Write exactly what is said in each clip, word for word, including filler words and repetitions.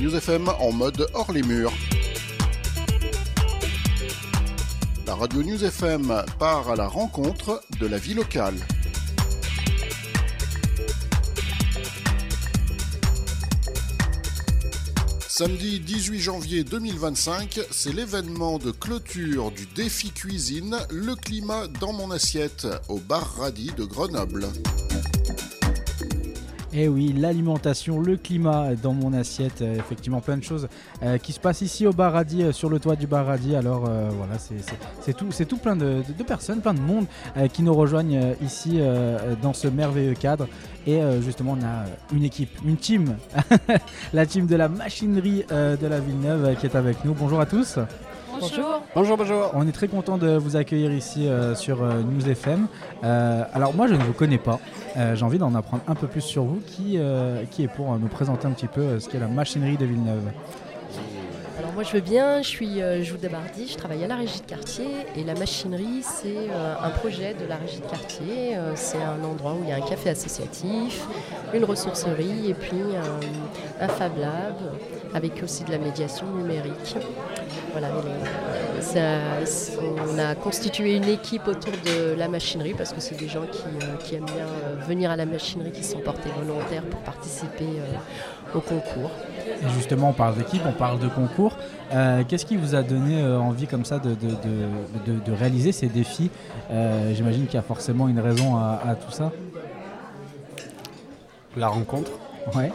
News F M en mode hors les murs. La Radio News F M part à la rencontre de la vie locale. Samedi dix-huit janvier deux mille vingt-cinq, c'est l'événement de clôture du défi cuisine Le climat dans mon assiette au bar Radis de Grenoble. Eh oui, l'alimentation, le climat dans mon assiette, euh, effectivement plein de choses euh, qui se passent ici au bar Radis, euh, sur le toit du bar Radis. Alors euh, voilà, c'est, c'est, c'est, tout, c'est tout plein de, de, de personnes, plein de monde euh, qui nous rejoignent euh, ici euh, dans ce merveilleux cadre. Et euh, justement, on a une équipe, une team, la team de la machinerie euh, de la Villeneuve euh, qui est avec nous. Bonjour à tous. Bonjour. Bonjour, bonjour. On est très content de vous accueillir ici euh, sur euh, News F M. Euh, alors moi, je ne vous connais pas. Euh, j'ai envie d'en apprendre un peu plus sur vous. Qui, euh, qui est pour euh, nous présenter un petit peu euh, ce qu'est la machinerie de Villeneuve? Alors moi je veux bien, je suis euh, Joude Bardi, je travaille à la régie de quartier et la machinerie c'est euh, un projet de la régie de quartier. Euh, c'est un endroit où il y a un café associatif, une ressourcerie et puis un, un Fab Lab avec aussi de la médiation numérique. Voilà, et, euh, ça, on a constitué une équipe autour de la machinerie parce que c'est des gens qui, euh, qui aiment bien euh, venir à la machinerie, qui sont portés volontaires pour participer euh, au concours. Et justement, on parle d'équipe, on parle de concours. Euh, qu'est-ce qui vous a donné euh, envie comme ça de, de, de, de, de réaliser ces défis? euh, J'imagine qu'il y a forcément une raison à, à tout ça. La rencontre. Ouais.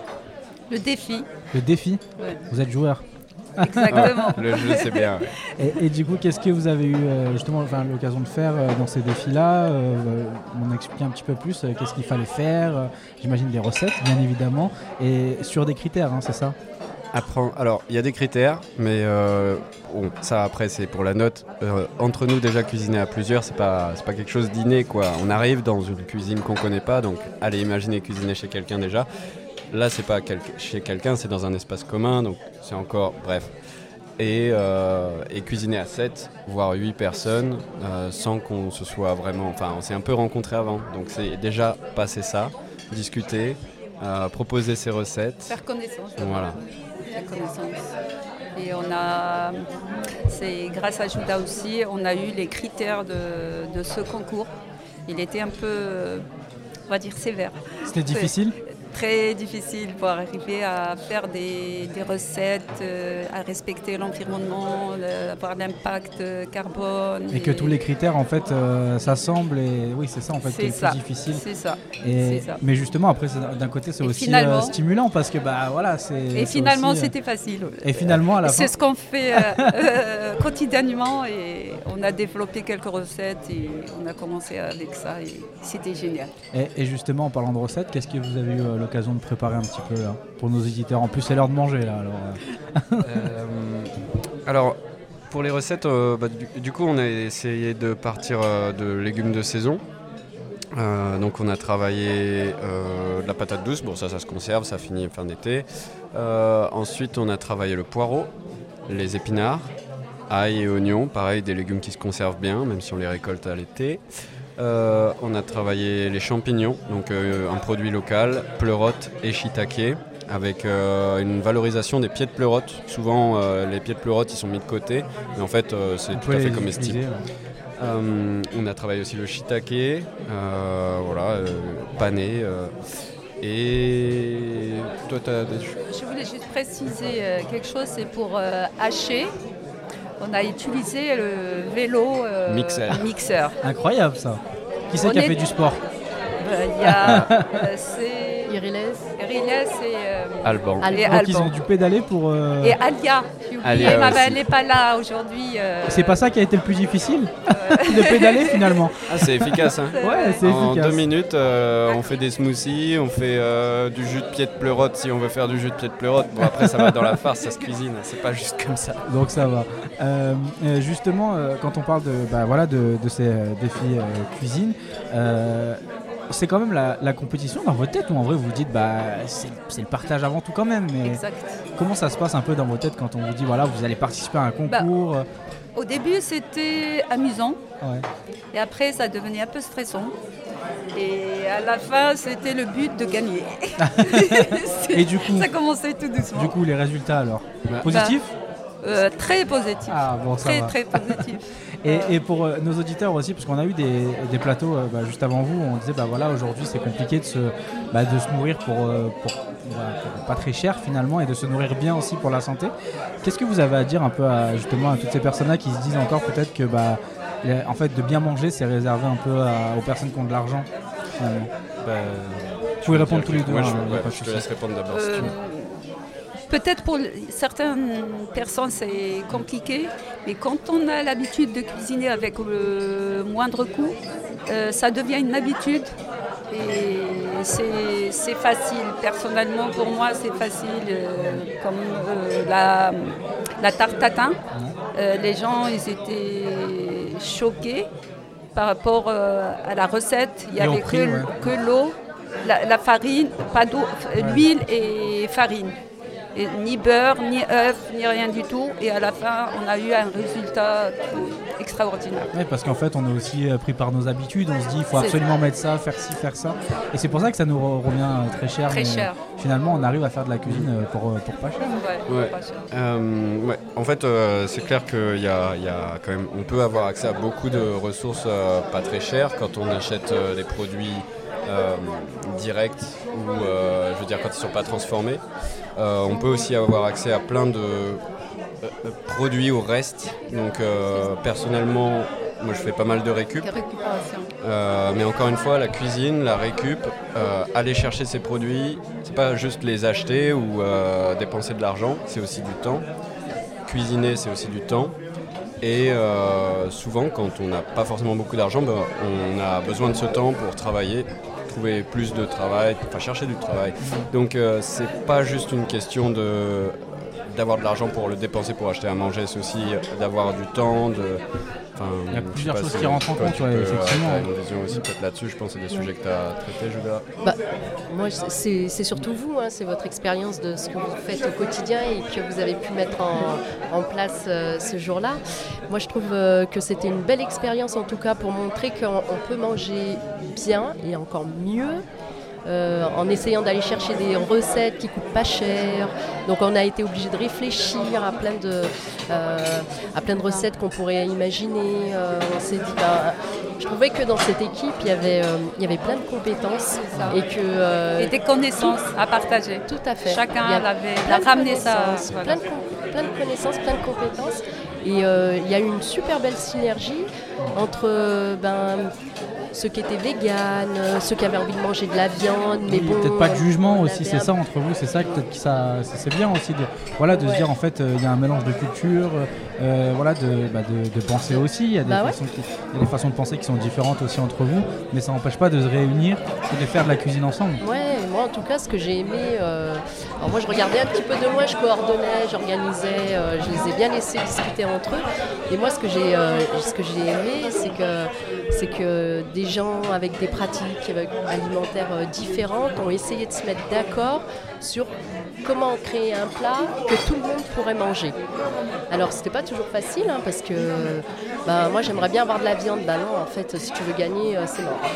Le défi. Le défi. Ouais. Vous êtes joueur. Exactement. Le jeu, c'est bien. Et, et du coup, qu'est-ce que vous avez eu euh, justement enfin, l'occasion de faire euh, dans ces défis-là? euh, On explique un petit peu plus euh, qu'est-ce qu'il fallait faire. euh, J'imagine des recettes, bien évidemment, et sur des critères, hein, c'est ça? Apprends. Alors, il y a des critères, mais euh, bon, ça après c'est pour la note. Euh, entre nous déjà cuisiner à plusieurs, c'est pas c'est pas quelque chose d'inné quoi. On arrive dans une cuisine qu'on connaît pas, donc allez imaginer cuisiner chez quelqu'un déjà. Là, c'est pas quel- chez quelqu'un, c'est dans un espace commun, donc c'est encore bref. Et, euh, et cuisiner à sept, voire huit personnes, euh, sans qu'on se soit vraiment... Enfin, on s'est un peu rencontrés avant, donc c'est déjà passer ça, discuter, euh, proposer ses recettes. Faire connaissance. Voilà. Faire connaissance. Et on a, c'est grâce à Juda aussi, on a eu les critères de, de ce concours. Il était un peu, on va dire, sévère. C'était difficile? Très difficile pour arriver à faire des, des recettes, euh, à respecter l'environnement, le, avoir l'impact carbone. Et, et que tous les critères en fait euh, s'assemblent et oui c'est ça en fait qui est le ça. plus difficile. C'est ça. Et, c'est ça. Mais justement après c'est, d'un côté c'est Et aussi finalement, euh, stimulant parce que bah voilà c'est. Et c'est finalement aussi, euh, c'était facile. Et finalement à la c'est fin. ce qu'on fait euh, euh, quotidiennement et on a développé quelques recettes et on a commencé avec ça et c'était génial. Et, et justement en parlant de recettes, qu'est-ce que vous avez eu euh, l'occasion de préparer un petit peu là pour nos éditeurs? En plus c'est l'heure de manger là alors. Euh... Euh, alors, pour les recettes, euh, bah, du, du coup, on a essayé de partir euh, de légumes de saison. Euh, donc, on a travaillé euh, de la patate douce. Bon, ça, ça se conserve, ça finit fin d'été. Euh, ensuite, on a travaillé le poireau, les épinards, ail et oignons. Pareil, des légumes qui se conservent bien, même si on les récolte à l'été. Euh, on a travaillé les champignons, donc euh, un produit local, pleurote et shiitake, avec euh, une valorisation des pieds de pleurote. Souvent, euh, les pieds de pleurote, ils sont mis de côté, mais en fait, euh, c'est On tout peut à fait les comestible. utiliser, ouais. Euh, on a travaillé aussi le shiitake, euh, voilà, euh, pané. Euh, et toi, tu as des choses? Je voulais juste préciser euh, quelque chose, c'est pour euh, hacher. On a utilisé le vélo euh, Mixeur. mixeur. Incroyable ça. Qui c'est On qui a est- fait du sport? Il y a euh, c'est Iriles. Iriles et, euh, Alban. Alban. et Donc ils Alban. ont dû pédaler pour. euh, Et Alia, j'ai oublié, Alia ma- aussi. elle n'est pas là aujourd'hui. euh, C'est pas ça qui a été le plus difficile de pédaler finalement. Ah, c'est efficace, hein. Ouais, c'est En efficace. deux minutes, euh, on fait des smoothies, on fait euh, du jus de pied de pleurote si on veut faire du jus de pied de pleurote. Bon, après, ça va dans la farce, ça se cuisine, c'est pas juste comme ça. Donc ça va. Euh, euh, justement, euh, quand on parle de, bah, voilà, de, de ces euh, défis euh, cuisine, euh, c'est quand même la, la compétition dans votre tête ou en vrai vous vous dites bah c'est, c'est le partage avant tout quand même. Mais Exact. comment ça se passe un peu dans vos têtes quand on vous dit voilà vous allez participer à un concours? Au début, c'était amusant Ouais. et après, ça devenait un peu stressant. Et à la fin, c'était le but de gagner. Et du coup, ça commençait tout doucement. Du coup, les résultats alors Bah, positifs bah, euh, Très positifs. Ah bon, ça très va. très positifs. Et, euh... et pour euh, nos auditeurs aussi, parce qu'on a eu des, des plateaux euh, bah, juste avant vous, on disait bah voilà, aujourd'hui c'est compliqué de se, bah, de se nourrir pour, euh, pour, voilà, pour pas très cher finalement et de se nourrir bien aussi pour la santé. Qu'est-ce que vous avez à dire un peu à, justement à toutes ces personnes-là qui se disent encore peut-être que bah, en fait de bien manger c'est réservé un peu à, aux personnes qui ont de l'argent finalement. Bah, vous pouvez répondre tous les deux. Moi, hein, je, ouais, pas je te laisse répondre d'abord. Euh, si tu veux. Peut-être pour certaines personnes c'est compliqué, mais quand on a l'habitude de cuisiner avec le moindre coût, euh, ça devient une habitude et c'est, c'est facile. Personnellement, pour moi, c'est facile. Euh, comme euh, la, la tarte tatin, euh, les gens ils étaient choqués par rapport euh, à la recette. Il n'y avait prix, que, ouais. que l'eau, la, la farine, pas d'eau, ouais. l'huile et farine. Et ni beurre, ni œuf, ni rien du tout. Et à la fin, on a eu un résultat extraordinaire. Oui, parce qu'en fait, on est aussi pris par nos habitudes. On se dit, il faut c'est absolument ça. mettre ça, faire ci, faire ça. Et c'est pour ça que ça nous revient très cher. Très mais cher. Finalement, on arrive à faire de la cuisine pour, pour pas cher. Ouais, Ouais. pas cher. Euh, ouais. En fait, euh, c'est clair qu'il y a, il y a quand même, on peut avoir accès à beaucoup de ressources euh, pas très chères quand on achète euh, des produits euh, directs ou, euh, je veux dire, quand ils ne sont pas transformés. Euh, on peut aussi avoir accès à plein de euh, produits au reste. Donc, euh, personnellement, moi, je fais pas mal de récup. Récupération. Euh, mais encore une fois, la cuisine, la récup, euh, aller chercher ces produits, c'est pas juste les acheter ou euh, dépenser de l'argent, c'est aussi du temps. Cuisiner, c'est aussi du temps. Et euh, souvent, quand on n'a pas forcément beaucoup d'argent, ben, on a besoin de ce temps pour travailler, trouver plus de travail, enfin chercher du travail. Donc, euh, c'est pas juste une question de d'avoir de l'argent pour le dépenser pour acheter à manger, c'est aussi d'avoir du temps, de... Enfin, il y a plusieurs choses qui rentrent en compte, tu ouais, peux, effectivement. Euh, une vision aussi peut-être là-dessus, je pense que c'est des sujets que tu as traités, Julia. Bah, moi, c'est, c'est surtout vous, hein, c'est votre expérience de ce que vous faites au quotidien et que vous avez pu mettre en, en place euh, ce jour-là. Moi, je trouve euh, que c'était une belle expérience, en tout cas, pour montrer qu'on on peut manger bien et encore mieux. Euh, en essayant d'aller chercher des recettes qui coûtent pas cher. Donc on a été obligé de réfléchir à plein de, euh, à plein de recettes qu'on pourrait imaginer. Euh, on s'est dit, bah, je trouvais que dans cette équipe, il y avait, euh, il y avait plein de compétences et que euh, Et des connaissances à partager. Tout à fait. Chacun Il y a avait plein de ramené ça. connaissances, Voilà. plein, de, com- plein de connaissances, plein de compétences. Et euh, il y a eu une super belle synergie entre ben, ceux qui étaient véganes, ceux qui avaient envie de manger de la viande, mais Oui, bon, peut-être pas de jugement on aussi, avait c'est un- ça entre vous, c'est ça que peut-être que ça, c'est c'est bien aussi de, voilà, de Ouais. se dire en fait euh, il y a un mélange de culture, euh, voilà, de, bah, de, de penser aussi, il y, a des Bah ouais. façons qui- il y a des façons de penser qui sont différentes aussi entre vous, mais ça n'empêche pas de se réunir et de faire de la cuisine ensemble. Ouais, moi en tout cas, ce que j'ai aimé, euh, alors moi je regardais un petit peu de loin, je coordonnais, j'organisais, euh, je les ai bien laissés discuter entre eux. Et moi, ce que j'ai, euh, ce que j'ai aimé, c'est que, c'est que des gens avec des pratiques alimentaires euh, différentes ont essayé de se mettre d'accord sur comment créer un plat que tout le monde pourrait manger. Alors c'était pas toujours facile hein, parce que bah, moi j'aimerais bien avoir de la viande, bah non en fait si tu veux gagner euh, c'est mort.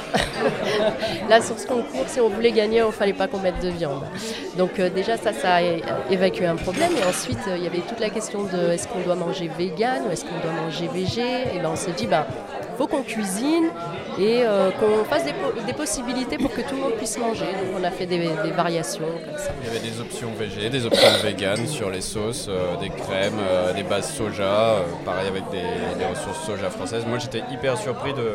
Là sur ce concours si on voulait gagner il ne fallait pas qu'on mette de viande. Donc euh, déjà ça ça a é- évacué un problème et ensuite il euh, y avait toute la question de est-ce qu'on doit manger vegan ou est-ce qu'on doit manger végé et ben on s'est dit bah faut qu'on cuisine et euh, qu'on fasse des, po- des possibilités pour que tout le monde puisse manger. Donc on a fait des, des variations comme ça. Il y avait des options végé, des options véganes sur les sauces, euh, des crèmes, euh, des bases soja, euh, pareil avec des, des ressources soja françaises. Moi j'étais hyper surpris de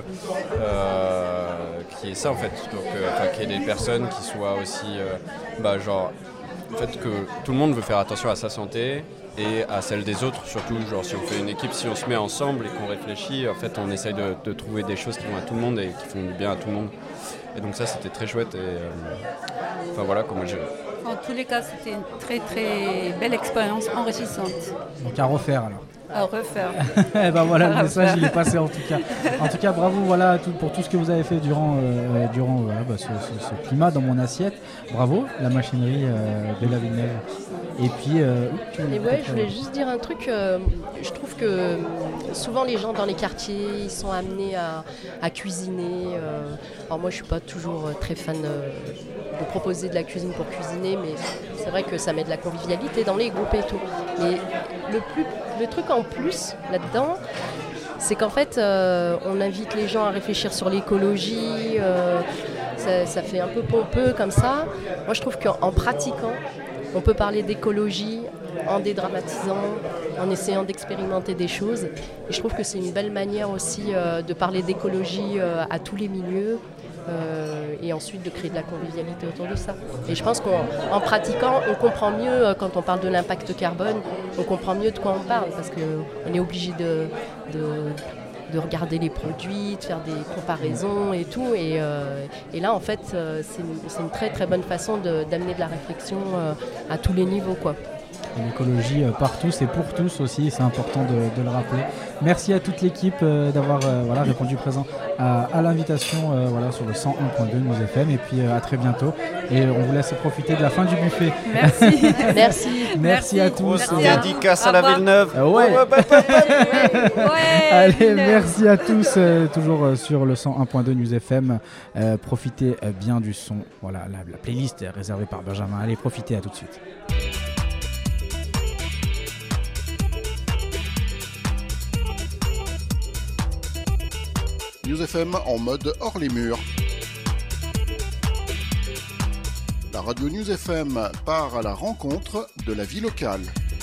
euh, qu'il y ait ça en fait, donc euh, enfin, qu'il y ait des personnes qui soient aussi, euh, bah genre, en fait que tout le monde veut faire attention à sa santé et à celle des autres, surtout genre si on fait une équipe, si on se met ensemble et qu'on réfléchit, en fait on essaye de, de trouver des choses qui vont à tout le monde et qui font du bien à tout le monde. Et donc ça c'était très chouette et euh, enfin voilà comment j'ai... En tous les cas, c'était une très très belle expérience enrichissante. Donc à refaire alors. À refaire. Eh ben voilà, À le message refaire. il est passé en tout cas. En tout cas, bravo voilà tout, pour tout ce que vous avez fait durant euh, durant voilà, bah, ce, ce- ce climat dans mon assiette. Bravo la machinerie euh, de la Villeneuve. Et puis, euh, tu voulais Et ouais, peut-être, je voulais juste dire un truc. euh, je trouve que euh, souvent les gens dans les quartiers, ils sont amenés à, à cuisiner. euh. Alors moi, je suis pas toujours euh, très fan euh, de proposer de la cuisine pour cuisiner, mais c'est vrai que ça met de la convivialité dans les groupes et tout. Mais le, plus, le truc en plus là-dedans, c'est qu'en fait, euh, on invite les gens à réfléchir sur l'écologie. euh, ça, ça fait un peu pompeux comme ça. Moi, je trouve qu'en en pratiquant, on peut parler d'écologie en dédramatisant, en essayant d'expérimenter des choses. Et je trouve que c'est une belle manière aussi euh, de parler d'écologie euh, à tous les milieux euh, et ensuite de créer de la convivialité autour de ça. Et je pense qu'en en pratiquant, on comprend mieux, euh, quand on parle de l'impact carbone, on comprend mieux de quoi on parle parce qu'on est obligé de, de, de regarder les produits, de faire des comparaisons et tout. Et, euh, et là, en fait, euh, c'est une, c'est une très très bonne façon de- d'amener de la réflexion euh, à tous les niveaux, quoi. Et l'écologie euh, par tous et pour tous aussi, c'est important de, de le rappeler. Merci à toute l'équipe euh, d'avoir euh, voilà, répondu présent à, à l'invitation euh, voilà, sur le cent un point deux News F M. Et puis euh, à très bientôt. Et on vous laisse profiter de la fin du buffet. Merci. Merci. Merci à tous. Merci Et- à vous. Dédicace Au à la revoir. Villeneuve. Euh, ouais. Ouais, Allez, Villeneuve. merci à tous, euh, toujours euh, sur le cent un point deux News F M. Euh, profitez euh, bien du son. Voilà, la, la playlist est réservée par Benjamin. Allez, profitez, à tout de suite. News F M en mode hors les murs. La radio News F M part à la rencontre de la vie locale.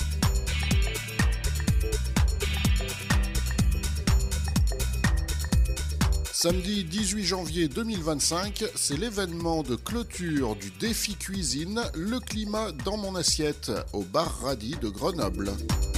Samedi dix-huit janvier deux mille vingt-cinq, c'est l'événement de clôture du défi cuisine Le climat dans mon assiette au bar Radi de Grenoble.